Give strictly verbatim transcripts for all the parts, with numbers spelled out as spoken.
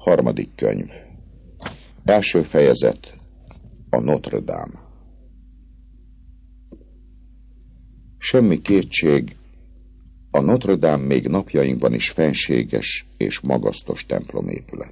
Harmadik könyv. Első fejezet. A Notre Dame. Semmi kétség, a Notre Dame még napjainkban is fenséges és magasztos templomépület.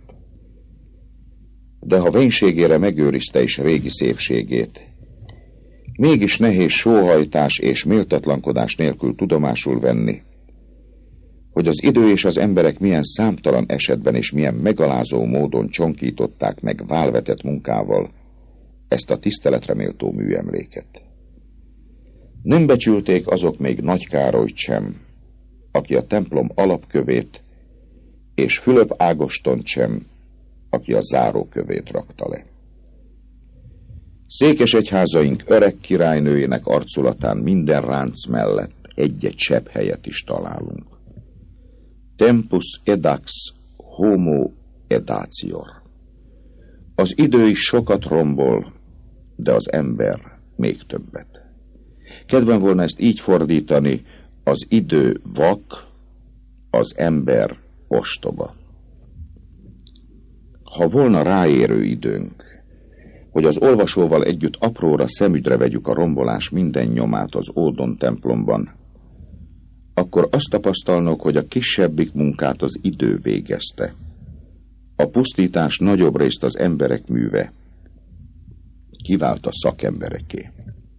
De ha vénységére megőrizte is régi szépségét, mégis nehéz sóhajtás és méltatlankodás nélkül tudomásul venni, hogy az idő és az emberek milyen számtalan esetben és milyen megalázó módon csonkították meg válvetett munkával ezt a tiszteletre méltó műemléket. Nem becsülték azok még Nagy Károlyt sem, aki a templom alapkövét, és Fülöp Ágostont sem, aki a zárókövét rakta le. Székesegyházaink öreg királynőjének arculatán minden ránc mellett egy-egy sebb helyet is találunk. Tempus edax homo edatior. Az idő is sokat rombol, de az ember még többet. Kedvem volna ezt így fordítani: az idő vak, az ember ostoba. Ha volna ráérő időnk, hogy az olvasóval együtt apróra szemügyre vegyük a rombolás minden nyomát az Ódon templomban, akkor azt tapasztalnok, hogy a kisebbik munkát az idő végezte. A pusztítás nagyobb részt az emberek műve. Kivált a szakembereké.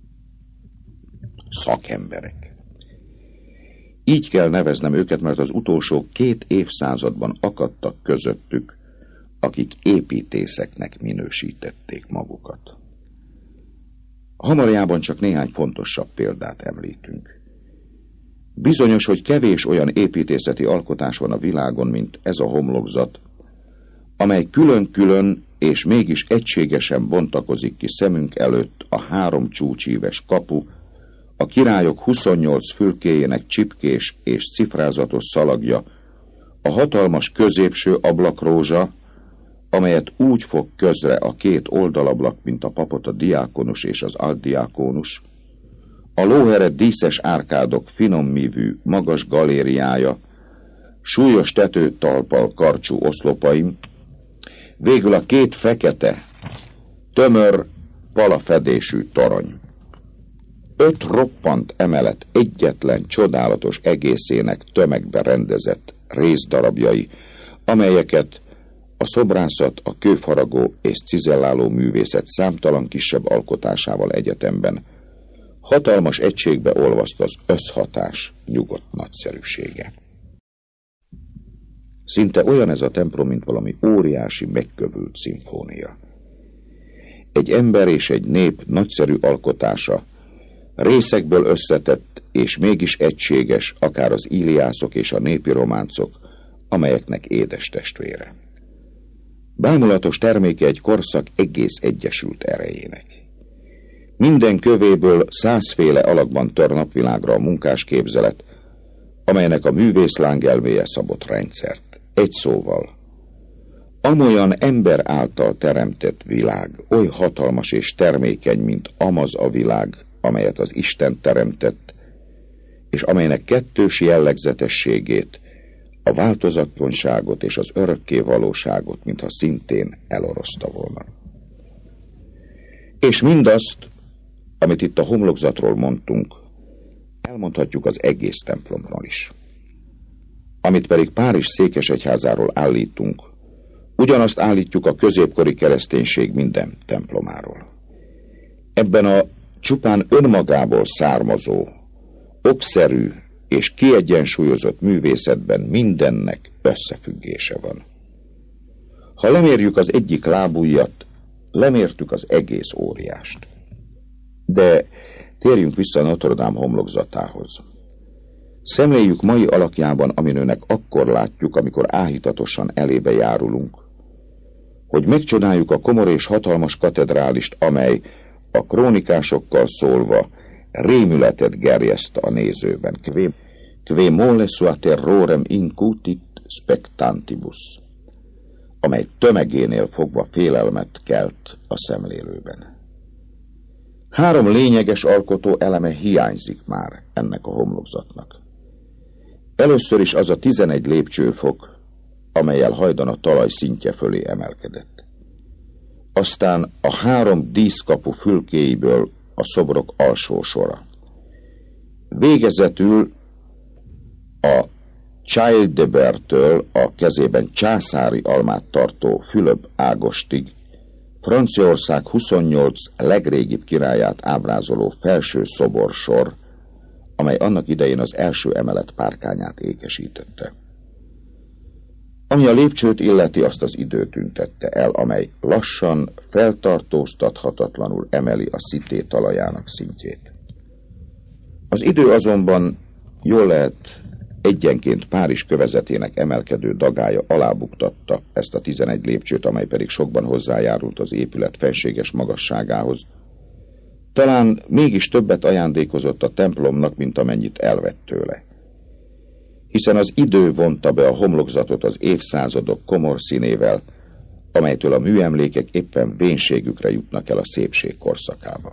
Szakemberek. Így kell neveznem őket, mert az utolsó két évszázadban akadtak közöttük, akik építészeknek minősítették magukat. Hamarjában csak néhány fontosabb példát említünk. Bizonyos, hogy kevés olyan építészeti alkotás van a világon, mint ez a homlokzat, amely külön-külön és mégis egységesen bontakozik ki szemünk előtt a három csúcsíves kapu, a királyok huszonnyolc fülkéjének csipkés és cifrázatos szalagja, a hatalmas középső ablakrózsa, amelyet úgy fog közre a két oldalablak, mint a papot a diákonus és az altdiákonus, a lóhered díszes árkádok finom mívű, magas galériája, súlyos tetőtalppal karcsú oszlopaim, végül a két fekete, tömör, palafedésű torony. Öt roppant emelet egyetlen csodálatos egészének tömegbe rendezett részdarabjai, amelyeket a szobrászat, a kőfaragó és cizelláló művészet számtalan kisebb alkotásával egyetemben hatalmas egységbe olvaszt az összhatás nyugodt nagyszerűsége. Szinte olyan ez a templom, mint valami óriási, megkövült szimfónia. Egy ember és egy nép nagyszerű alkotása, részekből összetett és mégis egységes, akár az Iliászok és a népi románcok, amelyeknek édes testvére. Bámulatos terméke egy korszak egész egyesült erejének. Minden kövéből százféle alakban tör napvilágra a munkásképzelet, amelynek a művész lángelméje szabott rendszert. Egy szóval, amolyan ember által teremtett világ oly hatalmas és termékeny, mint amaz a világ, amelyet az Isten teremtett, és amelynek kettős jellegzetességét, a változatlanságot és az örökké valóságot, mintha szintén elorozta volna. És mindazt, amit itt a homlokzatról mondtunk, elmondhatjuk az egész templomról is. Amit pedig Párizs székesegyházáról állítunk, ugyanazt állítjuk a középkori kereszténység minden templomáról. Ebben a csupán önmagából származó, okszerű és kiegyensúlyozott művészetben mindennek összefüggése van. Ha lemérjük az egyik lábujjat, lemértük az egész óriást. De térjünk vissza Notre Dame homlokzatához. Szemléljük mai alakjában, aminőnek akkor látjuk, amikor áhítatosan elébe járulunk, hogy megcsodáljuk a komor és hatalmas katedrálist, amely a krónikásokkal szólva rémületet gerjeszt a nézőben. Kve, kve mole sua terrorem incutit spectantibus, amely tömegénél fogva félelmet kelt a szemlélőben. Három lényeges alkotó eleme hiányzik már ennek a homlokzatnak. Először is az a tizenegy lépcsőfok, amellyel hajdan a talaj szintje fölé emelkedett. Aztán a három díszkapu fülkéiből a szobrok alsó sora. Végezetül a Childebertől a kezében császári almát tartó Fülöp Ágostig Franciaország huszonnyolc legrégibb királyát ábrázoló felső szoborsor, amely annak idején az első emelet párkányát ékesítette. Ami a lépcsőt illeti, azt az idő tüntette el, amely lassan, feltartóztathatatlanul emeli a Cité talajának szintjét. Az idő azonban jól lehet egyenként Párizs kövezetének emelkedő dagája alábuktatta ezt a tizenegy lépcsőt, amely pedig sokban hozzájárult az épület felséges magasságához. Talán mégis többet ajándékozott a templomnak, mint amennyit elvett tőle. Hiszen az idő vonta be a homlokzatot az évszázadok komorszínével, amelytől a műemlékek éppen vénségükre jutnak el a szépség korszakába.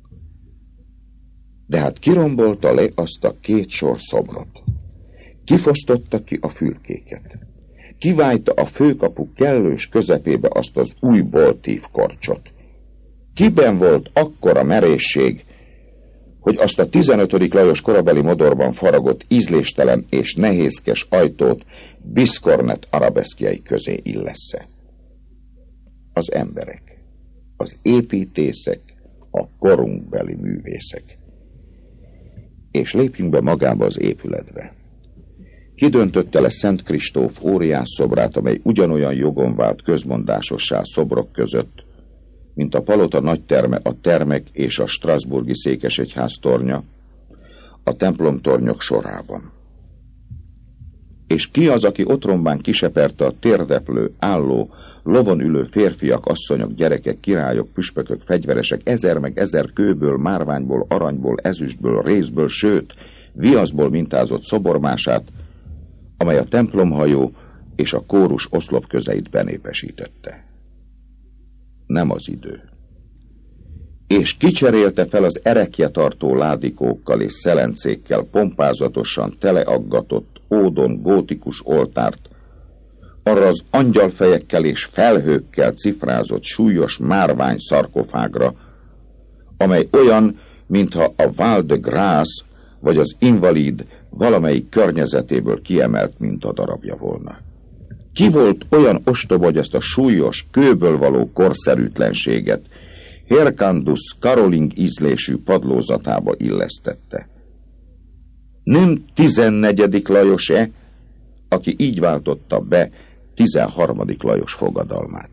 De hát kirombolta le azt a két sor szobrot. Kifosztotta ki a fülkéket. Kivájta a főkapu kellős közepébe azt az új boltív korcsot. Kiben volt akkora merészség, hogy azt a tizenötödik Lajos korabeli modorban faragott ízléstelen és nehézkes ajtót Biscornet arabeszkjei közé illessze. Az emberek, az építészek, a korunkbeli művészek. És lépjünk be magába az épületbe. Kidöntötte le Szent Kristóf óriás szobrát, amely ugyanolyan jogon vált közmondásossá szobrok között, mint a palota nagyterme, a termek és a strasburgi székesegyház tornya a templomtornyok sorában. És ki az, aki otromban kiseperte a térdeplő, álló, lovon ülő férfiak, asszonyok, gyerekek, királyok, püspökök, fegyveresek, ezer meg ezer kőből, márványból, aranyból, ezüstből, rézből, sőt, viaszból mintázott szobormását, amely a templomhajó és a kórus oszlop közeit benépesítette? Nem az idő. És kicserélte fel az erekje tartó ládikókkal és szelencékkel pompázatosan teleaggatott, ódon gótikus oltárt, arra az angyalfejekkel és felhőkkel cifrázott súlyos márvány szarkofágra, amely olyan, mintha a Val de Grâce vagy az Invalid valamelyik környezetéből kiemelt mintadarabja volna. Ki volt olyan ostoba, hogy ezt a súlyos, kőből való korszerűtlenséget Hircandus karoling ízlésű padlózatába illesztette? Nem tizennegyedik Lajos-e, aki így váltotta be tizenharmadik Lajos fogadalmát?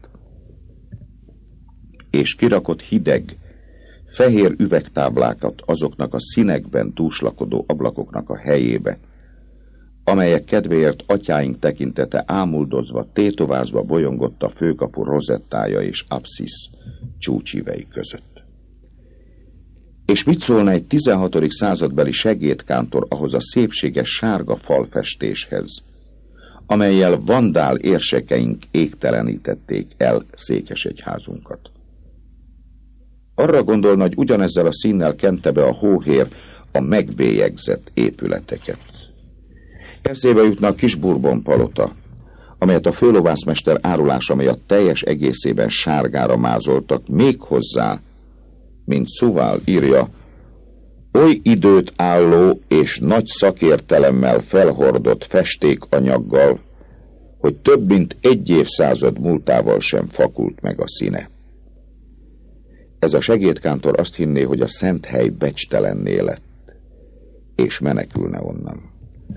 És kirakott hideg, fehér üvegtáblákat azoknak a színekben túlslakodó ablakoknak a helyébe, amelyek kedvéért atyáink tekintete ámuldozva, tétovázva bolyongott a főkapu rozettája és abszisz csúcsívei között. És mit szólna egy tizenhatodik századbeli segédkántor ahhoz a szépséges sárga falfestéshez, amellyel vandál érsekeink égtelenítették el székesegyházunkat? Arra gondolna, hogy ugyanezzel a színnel kente be a hóhér a megbélyegzett épületeket. Eszébe jutna a kis Bourbon palota, amelyet a főlovászmester árulása miatt teljes egészében sárgára mázoltak, még hozzá, mint Szuvál írja, oly időt álló és nagy szakértelemmel felhordott festékanyaggal, hogy több mint egy évszázad múltával sem fakult meg a színe. Ez a segédkántor azt hinné, hogy a szent hely becstelenné lett, és menekülne onnan.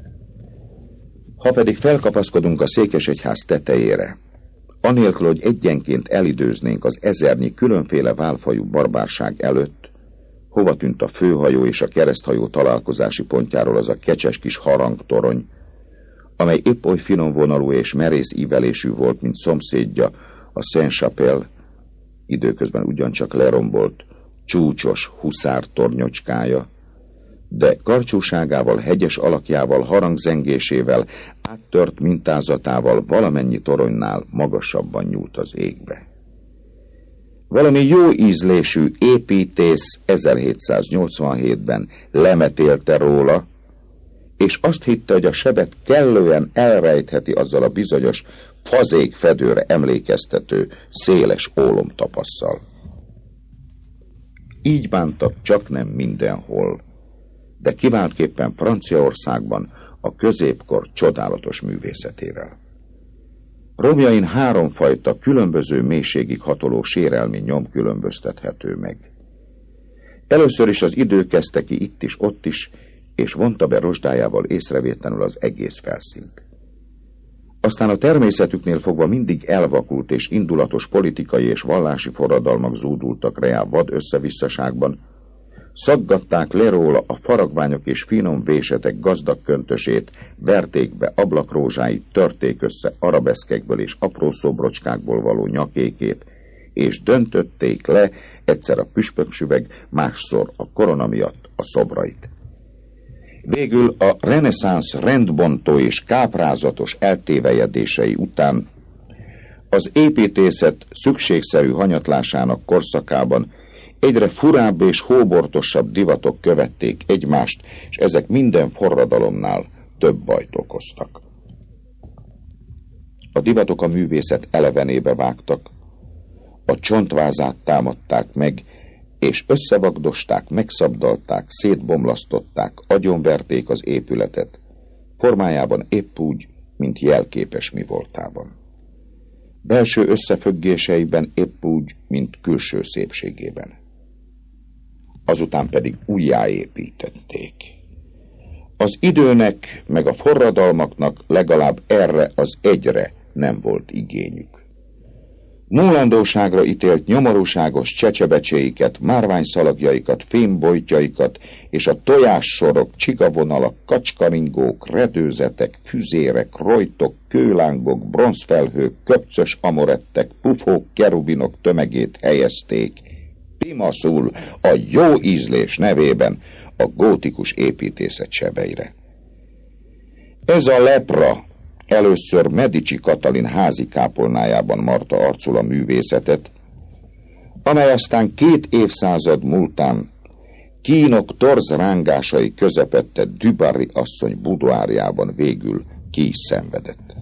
Ha pedig felkapaszkodunk a székesegyház tetejére, anélkül, hogy egyenként elidőznénk az ezernyi különféle válfajú barbárság előtt, hova tűnt a főhajó és a kereszthajó találkozási pontjáról az a kecses kis harangtorony, amely épp oly finomvonalú és merész ívelésű volt, mint szomszédja, a Saint-Chapelle, időközben ugyancsak lerombolt, csúcsos huszártornyocskája, de karcsúságával, hegyes alakjával, harangzengésével, áttört mintázatával valamennyi toronynál magasabban nyúlt az égbe. Valami jó ízlésű építész ezerhétszáznyolcvanhétben lemetélte róla, és azt hitte, hogy a sebet kellően elrejtheti azzal a bizonyos fazék fedőre emlékeztető széles ólomtapasszal. Így bántak csaknem mindenhol, de kiváltképpen Franciaországban a középkor csodálatos művészetével. Romjain háromfajta különböző mélységig hatoló sérelmi nyom különböztethető meg. Először is az idő kezdte ki itt is, ott is, és vonta be rozsdájával észrevétlenül az egész felszínt. Aztán a természetüknél fogva mindig elvakult és indulatos politikai és vallási forradalmak zúdultak reá vad összevisszaságban, szaggatták le róla a faragványok és finom vésetek gazdag köntösét, verték be ablakrózsáit, törték össze arabeszkekből és apró szobrocskákból való nyakékét, és döntötték le egyszer a püspöksüveg, másszor a korona miatt a szobrait. Végül a reneszánsz rendbontó és káprázatos eltévejedései után az építészet szükségszerű hanyatlásának korszakában egyre furább és hóbortosabb divatok követték egymást, és ezek minden forradalomnál több bajt okoztak. A divatok a művészet elevenébe vágtak, a csontvázát támadták meg, és összevagdosták, megszabdalták, szétbomlasztották, agyonverték az épületet, formájában épp úgy, mint jelképes mi voltában. Belső összefüggéseiben épp úgy, mint külső szépségében. Azután pedig újjáépítették. Az időnek, meg a forradalmaknak legalább erre az egyre nem volt igényük. Múlandóságra ítélt nyomorúságos csecsebecséiket, márványszalagjaikat, fémbojtjaikat és a tojássorok, csigavonalak, kacskaringók, redőzetek, füzérek, rojtok, kőlángok, bronzfelhők, köpcös amorettek, pufók, kerubinok tömegét helyezték pimaszul a jó ízlés nevében a gótikus építészet sebeire. Ez a lepra először Medici Katalin házi kápolnájában marta arcul a művészetet, amely aztán két évszázad múltán kínok torz rángásai közepette du Barry asszony budoárjában végül ki is szenvedett.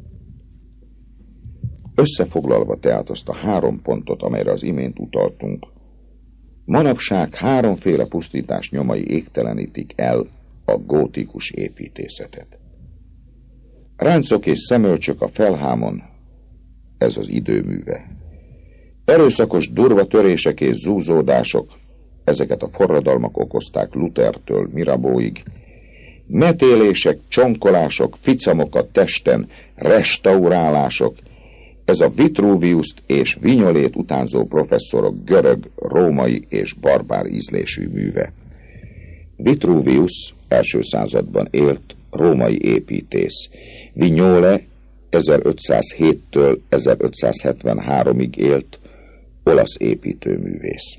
Összefoglalva tehát azt a három pontot, amelyre az imént utaltunk, manapság háromféle pusztítás nyomai égtelenítik el a gótikus építészetet. Ráncok és szemölcsök a felhámon, ez az időműve. Erőszakos durva törések és zúzódások, ezeket a forradalmak okozták Luthertől Mirabeauig. Metélések, csonkolások, ficamok a testen, restaurálások, ez a Vitruviuszt és Vignolét utánzó professzorok görög, római és barbár ízlésű műve. Vitruvius első században élt római építész. Vignole ezerötszázhéttől ezerötszázhetvenháromig élt olasz építőművész.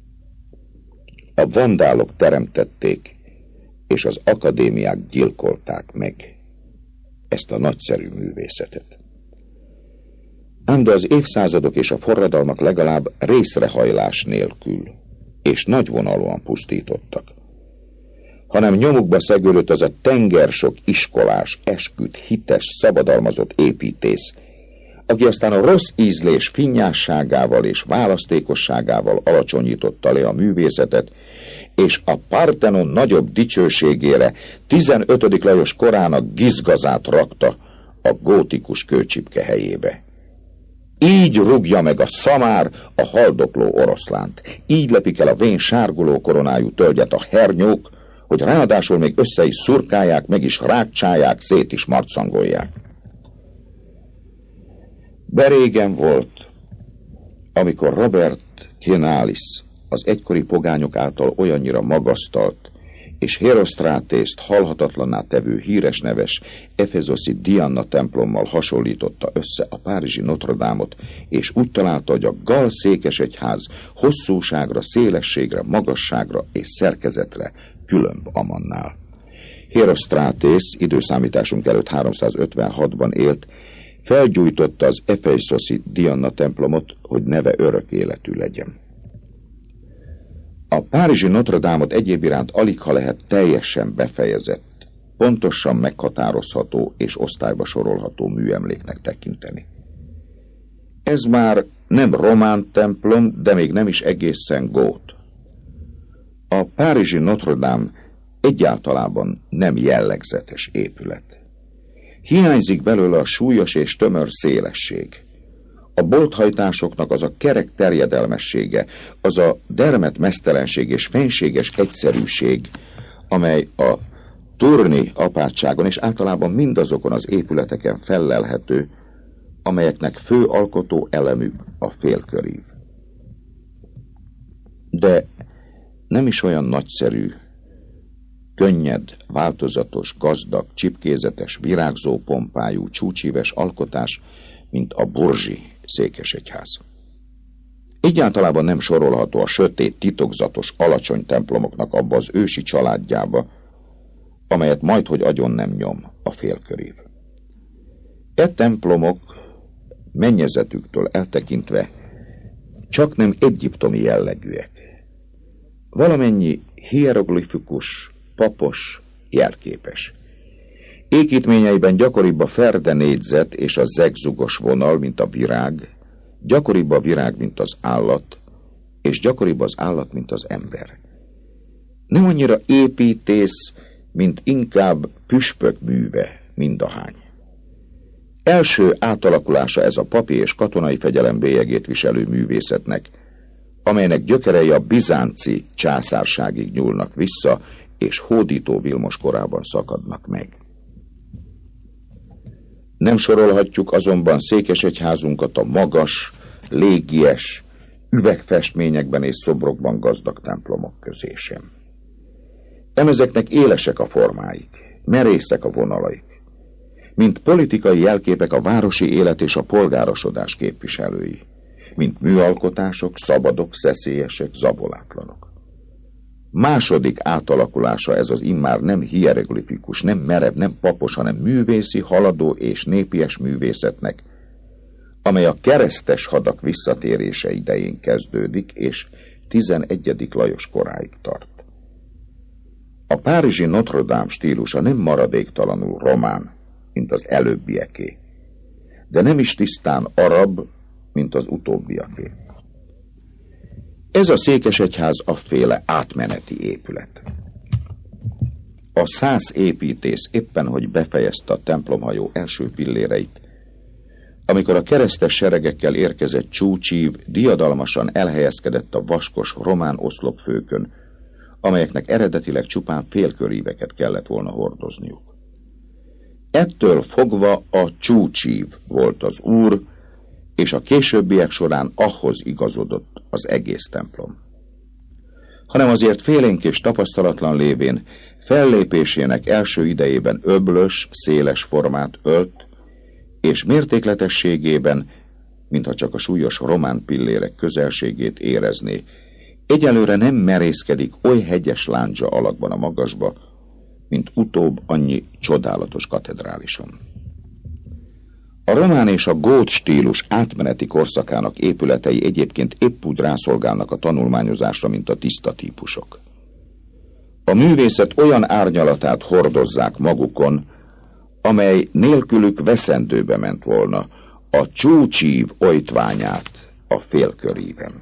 A vandálok teremtették, és az akadémiák gyilkolták meg ezt a nagyszerű művészetet. Ám de az évszázadok és a forradalmak legalább részrehajlás nélkül és nagyvonalúan pusztítottak, hanem nyomukba szegődött az a tengersok iskolás, esküdt, hites, szabadalmazott építész, aki aztán a rossz ízlés finnyásságával és választékosságával alacsonyította le a művészetet, és a Parthenon nagyobb dicsőségére tizenötödik Lajos korának gizgazát rakta a gótikus kőcsipke helyébe. Így rúgja meg a szamár a haldokló oroszlánt, így lepik el a vén sárguló koronájú tölgyet a hernyók, hogy ráadásul még össze is szurkálják, meg is rákcsálják, szét is marcangolják. Berégen volt, amikor Robert Kienalis az egykori pogányok által olyannyira magasztalt, és Hérosztrátészt halhatatlanná tevő híres neves efezoszi Diana templommal hasonlította össze a párizsi Notre Dame-ot, és úgy találta, hogy a gal székesegyház hosszúságra, szélességre, magasságra és szerkezetre különb Amannál. Hérosztrátész időszámításunk előtt háromszázötvenhatban élt, felgyújtotta az efezoszi Diana templomot, hogy neve örök életű legyen. A párizsi Notre Dame-ot egyéb iránt aligha lehet teljesen befejezett, pontosan meghatározható és osztályba sorolható műemléknek tekinteni. Ez már nem román templom, de még nem is egészen gót. A párizsi Notre-Dame egyáltalában nem jellegzetes épület. Hiányzik belőle a súlyos és tömör szélesség. A bolthajtásoknak az a kerek terjedelmessége, az a dermet meztelenség és fenséges egyszerűség, amely a Tournai apátságon és általában mindazokon az épületeken fellelhető, amelyeknek fő alkotó elemük a félkörív. De nem is olyan nagyszerű, könnyed, változatos, gazdag, csipkézetes, virágzó pompájú, csúcsíves alkotás, mint a Bourget székesegyház. Egyáltalában nem sorolható a sötét, titokzatos, alacsony templomoknak abba az ősi családjába, amelyet majdhogy agyon nem nyom a félkörív. E templomok mennyezetüktől eltekintve csak nem egyiptomi jellegűek. Valamennyi hieroglifikus, papos, jelképes. Építményeiben gyakoribb a ferde négyzet és a zegzugos vonal, mint a virág, gyakoribb a virág, mint az állat, és gyakoribb az állat, mint az ember. Nem annyira építész, mint inkább püspök műve, mindahány. Első átalakulása ez a papi és katonai fegyelem bélyegét viselő művészetnek, amelynek gyökerei a bizánci császárságig nyúlnak vissza, és hódító Vilmos korában szakadnak meg. Nem sorolhatjuk azonban székesegyházunkat a magas, légies, üvegfestményekben és szobrokban gazdag templomok közé sem. Emezeknek élesek a formáik, merészek a vonalaik, mint politikai jelképek a városi élet és a polgárosodás képviselői, mint műalkotások, szabadok, szeszélyesek, zabolátlanok. Második átalakulása ez az immár nem hieroglifikus, nem merev, nem papos, hanem művészi, haladó és népies művészetnek, amely a keresztes hadak visszatérése idején kezdődik, és tizenegyedik Lajos koráig tart. A párizsi Notre-Dame stílusa nem maradéktalanul román, mint az előbbieké, de nem is tisztán arab, mint az utóbbiaké. Ez a székesegyház afféle átmeneti épület. A szász építész éppen, hogy befejezte a templomhajó első pilléreit, amikor a keresztes seregekkel érkezett csúcsív diadalmasan elhelyezkedett a vaskos román oszlopfőkön, amelyeknek eredetileg csupán félköríveket kellett volna hordozniuk. Ettől fogva a csúcsív volt az úr, és a későbbiek során ahhoz igazodott az egész templom. Hanem azért félénk és tapasztalatlan lévén fellépésének első idejében öblös, széles formát ölt, és mértékletességében, mintha csak a súlyos román pillérek közelségét érezné, egyelőre nem merészkedik oly hegyes lándzsa alakban a magasba, mint utóbb annyi csodálatos katedrálison. A román és a gót stílus átmeneti korszakának épületei egyébként épp úgy rászolgálnak a tanulmányozásra, mint a tiszta típusok. A művészet olyan árnyalatát hordozzák magukon, amely nélkülük veszendőbe ment volna, a csúcsív ojtványát a félköríven.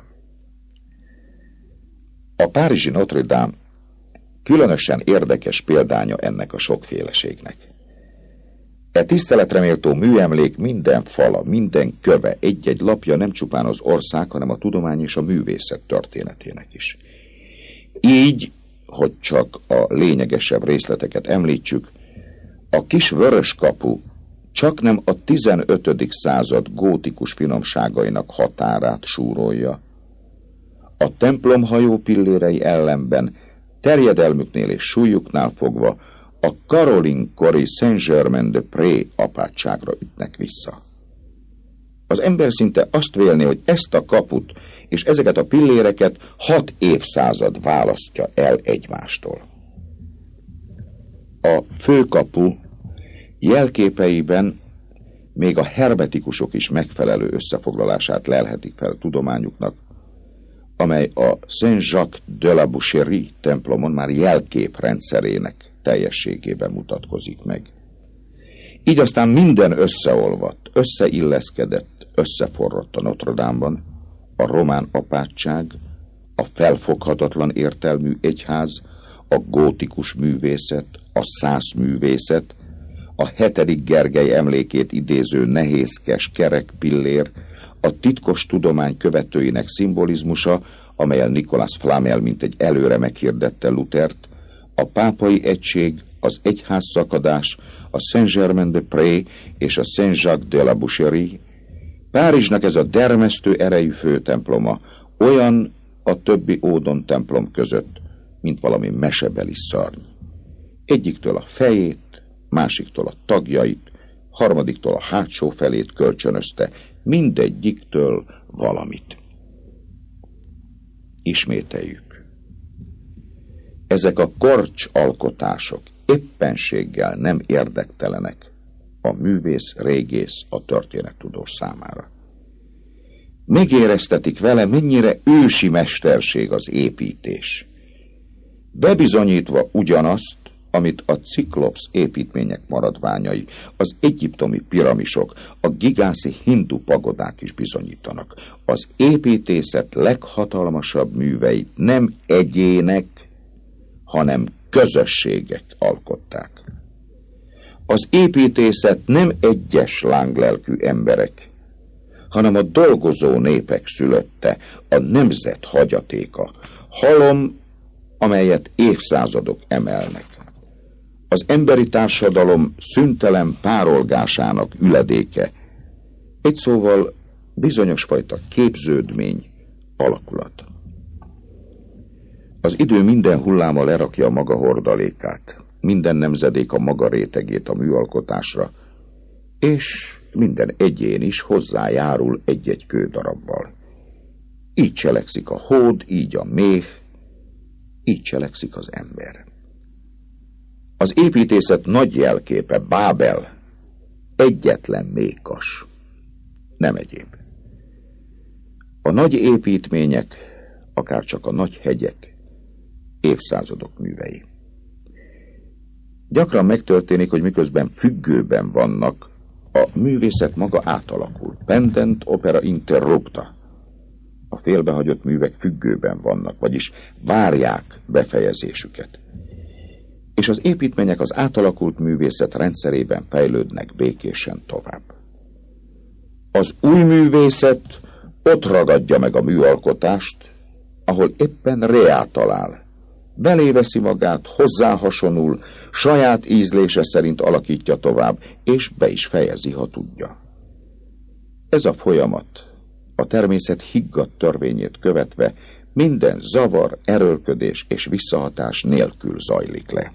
A párizsi Notre-Dame különösen érdekes példánya ennek a sokféleségnek. E tiszteletreméltó műemlék minden fala, minden köve, egy-egy lapja nem csupán az ország, hanem a tudomány és a művészet történetének is. Így, hogy csak a lényegesebb részleteket említsük, a kis vörös kapu csaknem a tizenötödik század gótikus finomságainak határát súrolja. A templomhajó pillérei ellenben terjedelmüknél és súlyuknál fogva a Caroline-kori Saint-Germain-de-Pré apátságra ütnek vissza. Az ember szinte azt vélné, hogy ezt a kaput és ezeket a pilléreket hat évszázad választja el egymástól. A főkapu jelképeiben még a hermetikusok is megfelelő összefoglalását lelhetik fel tudományuknak, amely a Saint-Jacques de la Boucherie templomon már jelkép rendszerének teljességében mutatkozik meg. Így aztán minden összeolvadt, összeilleszkedett, összeforrott a Notre Dame-ban, a román apátság, a felfoghatatlan értelmű egyház, a gótikus művészet, a szász művészet, a hetedik Gergely emlékét idéző nehézkes kerek pillér, a titkos tudomány követőinek szimbolizmusa, amelyen Nicolas Flamel mint egy előre meghirdette Luthert, a pápai egység, az egyház szakadás, a Saint-Germain-de-Prés és a Saint-Jacques de la Boucherie. Párizsnak ez a dermesztő erejű főtemploma olyan a többi ódon templom között, mint valami mesebeli szarny. Egyiktől a fejét, másiktól a tagjait, harmadiktól a hátsó felét kölcsönözte, mindegyiktől valamit. Ismételjük. Ezek a korcs alkotások éppenséggel nem érdektelenek a művész, régész, a történettudós számára. Megéreztetik vele, mennyire ősi mesterség az építés. Bebizonyítva ugyanazt, amit a ciklopsz építmények maradványai, az egyiptomi piramisok, a gigászi hindu pagodák is bizonyítanak. Az építészet leghatalmasabb műveit nem egyének, hanem közösségek alkották. Az építészet nem egyes lánglelkű emberek, hanem a dolgozó népek szülötte, a nemzet hagyatéka, halom, amelyet évszázadok emelnek. Az emberi társadalom szüntelen párolgásának üledéke, egy szóval bizonyos fajta képződmény, alakulat. Az idő minden hulláma lerakja a maga hordalékát, minden nemzedék a maga rétegét a műalkotásra, és minden egyén is hozzájárul egy-egy kődarabbal. Így cselekszik a hód, így a méh, így cselekszik az ember. Az építészet nagy jelképe, Bábel, egyetlen mékas, nem egyéb. A nagy építmények, akár csak a nagy hegyek, évszázadok művei. Gyakran megtörténik, hogy miközben függőben vannak, a művészet maga átalakul. Pendent opera interrupta. A félbehagyott művek függőben vannak, vagyis várják befejezésüket. És az építmények az átalakult művészet rendszerében fejlődnek békésen tovább. Az új művészet ott ragadja meg a műalkotást, ahol éppen reá talál. Beléveszi magát, hozzá hasonul, saját ízlése szerint alakítja tovább, és be is fejezi, ha tudja. Ez a folyamat, a természet higgadt törvényét követve, minden zavar, erőlködés és visszahatás nélkül zajlik le.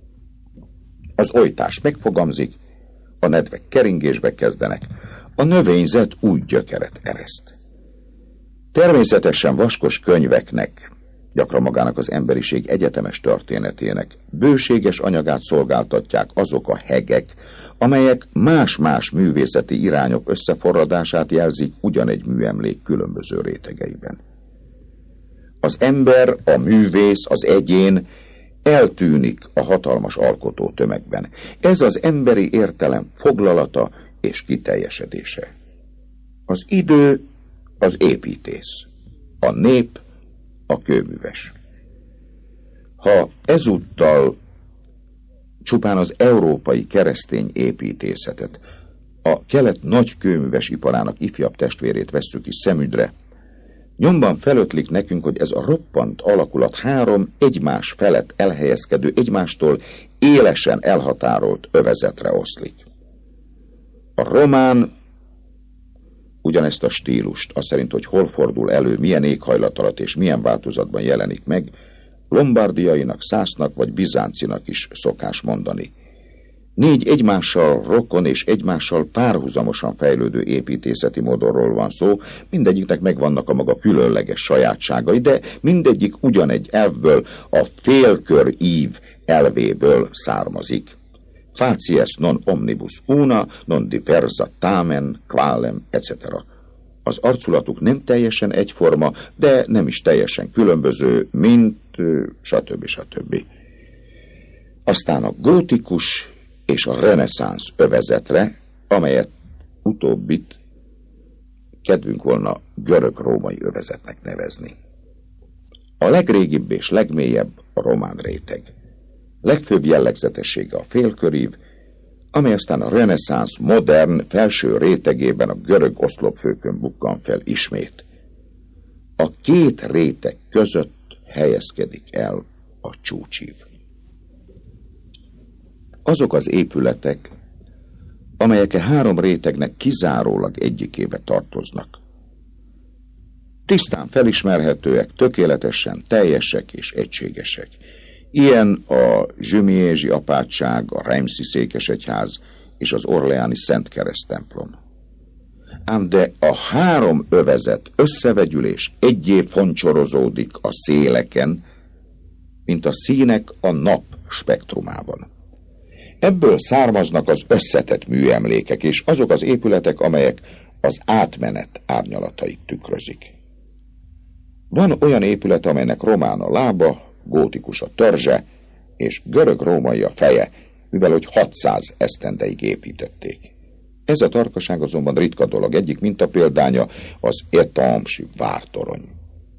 Az ojtás megfogamzik, a nedvek keringésbe kezdenek, a növényzet új gyökeret ereszt. Természetesen vaskos könyveknek, gyakran magának az emberiség egyetemes történetének bőséges anyagát szolgáltatják azok a hegek, amelyek más-más művészeti irányok összeforradását jelzik ugyanegy műemlék különböző rétegeiben. Az ember, a művész, az egyén eltűnik a hatalmas alkotó tömegben. Ez az emberi értelem foglalata és kiteljesedése. Az idő az építész, a nép a kőműves. Ha ezúttal csupán az európai keresztény építészetet, a kelet nagy kőműves iparának ifjabb testvérét vesszük is szemügyre, nyomban felötlik nekünk, hogy ez a roppant alakulat három egymás felett elhelyezkedő, egymástól élesen elhatárolt övezetre oszlik. A román ugyanezt a stílust, azt szerint, hogy hol fordul elő, milyen éghajlat alatt és milyen változatban jelenik meg, lombardiainak, szásznak vagy bizáncinak is szokás mondani. Négy egymással rokon és egymással párhuzamosan fejlődő építészeti modorról van szó, mindegyiknek megvannak a maga különleges sajátságai, de mindegyik ugyanegy elvből, a félkör ív elvéből származik. Facies non omnibus una, non diversa tamen, qualem, et cetera. Az arculatuk nem teljesen egyforma, de nem is teljesen különböző, mint stb. stb. aztán a gótikus és a reneszánsz övezetre, amelyet utóbbit kedvünk volna görög-római övezetnek nevezni. A legrégibb és legmélyebb a román réteg. Legfőbb jellegzetessége a félkörív, amely aztán a reneszánsz modern felső rétegében a görög oszlopfőkön bukkan fel ismét. A két réteg között helyezkedik el a csúcsív. Azok az épületek, amelyek a három rétegnek kizárólag egyikébe tartoznak. Tisztán felismerhetőek, tökéletesen teljesek és egységesek. Ilyen a zsümiézsi apátság, a Reimsi székesegyház és az orleáni Szent Kereszt templom. Ám de a három övezet összevegyülés egyé foncsorozódik a széleken, mint a színek a nap spektrumában. Ebből származnak az összetett műemlékek és azok az épületek, amelyek az átmenet árnyalatait tükrözik. Van olyan épület, amelynek román a lába, gótikus a törzse, és görög-római a feje, mivel hogy hatszáz esztendeig építették. Ez a tarkaság azonban ritka dolog, egyik mintapéldánya az Étampsi vártorony.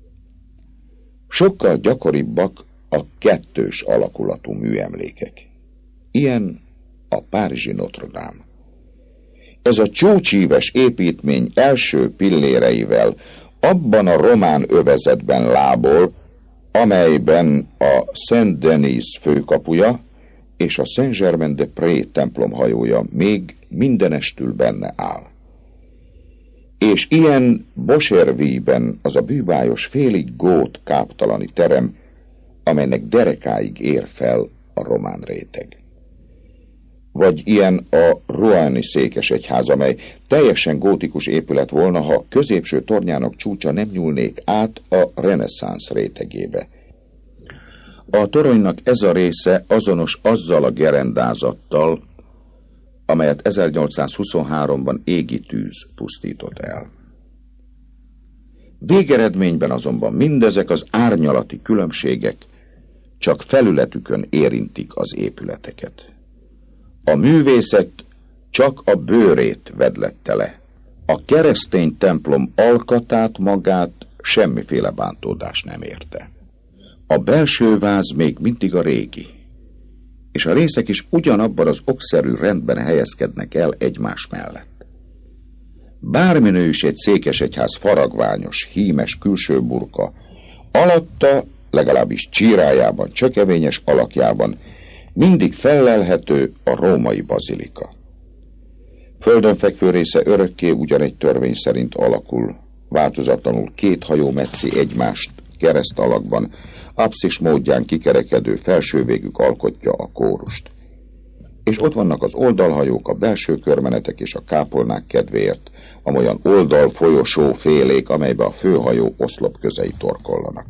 Sokkal gyakoribbak a kettős alakulatú műemlékek. Ilyen a párizsi Notre Dame. Ez a csúcsíves építmény első pilléreivel abban a román övezetben lábol, amelyben a Saint-Denis főkapuja és a Saint-Germain-des-Prés templomhajója még mindenestül benne áll. És ilyen Bocherville-ben az a bűvályos félig gót káptalani terem, amelynek derekáig ér fel a román réteg. Vagy ilyen a Rouen-i székesegyház, amely teljesen gótikus épület volna, ha középső tornyának csúcsa nem nyúlnék át a reneszánsz rétegébe. A toronynak ez a része azonos azzal a gerendázattal, amelyet ezernyolcszázhuszonháromban égi tűz pusztított el. Végeredményben azonban mindezek az árnyalati különbségek csak felületükön érintik az épületeket. A művészet csak a bőrét vedlette le. A keresztény templom alkatát magát semmiféle bántódás nem érte. A belső váz még mindig a régi, és a részek is ugyanabban az okszerű rendben helyezkednek el egymás mellett. Bárminő is egy székesegyház faragványos, hímes külső burka, alatta, legalábbis csírájában, csökevényes alakjában mindig fellelhető a római bazilika. Földön fekvő része örökké ugyanegy törvény szerint alakul, változatlanul két hajó metszi egymást kereszt alakban, apszis módján kikerekedő felső végük alkotja a kórust. És ott vannak az oldalhajók, a belső körmenetek és a kápolnák kedvéért, amolyan oldal folyosó félék, amelybe a főhajó oszlop közei torkollanak.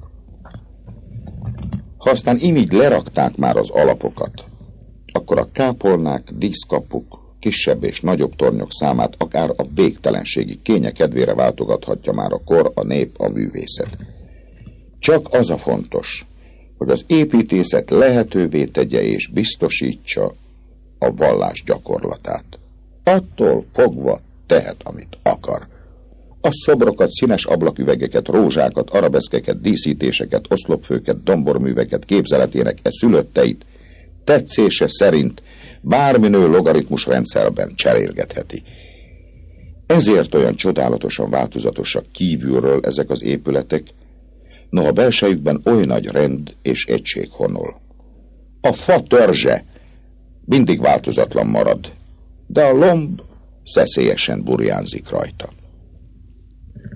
Ha aztán imígy lerakták már az alapokat, akkor a kápolnák, díszkapuk, kisebb és nagyobb tornyok számát akár a végtelenségi kénye kedvére váltogathatja már a kor, a nép, a művészet. Csak az a fontos, hogy az építészet lehetővé tegye és biztosítsa a vallás gyakorlatát. Attól fogva tehet, amit akar. A szobrokat, színes ablaküvegeket, rózsákat, arabeszkeket, díszítéseket, oszlopfőket, domborműveket, képzeletének e szülötteit tetszése szerint bárminő logaritmus rendszerben cserélgetheti. Ezért olyan csodálatosan változatosak kívülről ezek az épületek, noha belsejükben oly nagy rend és egység honol. A fa törzse mindig változatlan marad, de a lomb szeszélyesen burjánzik rajta.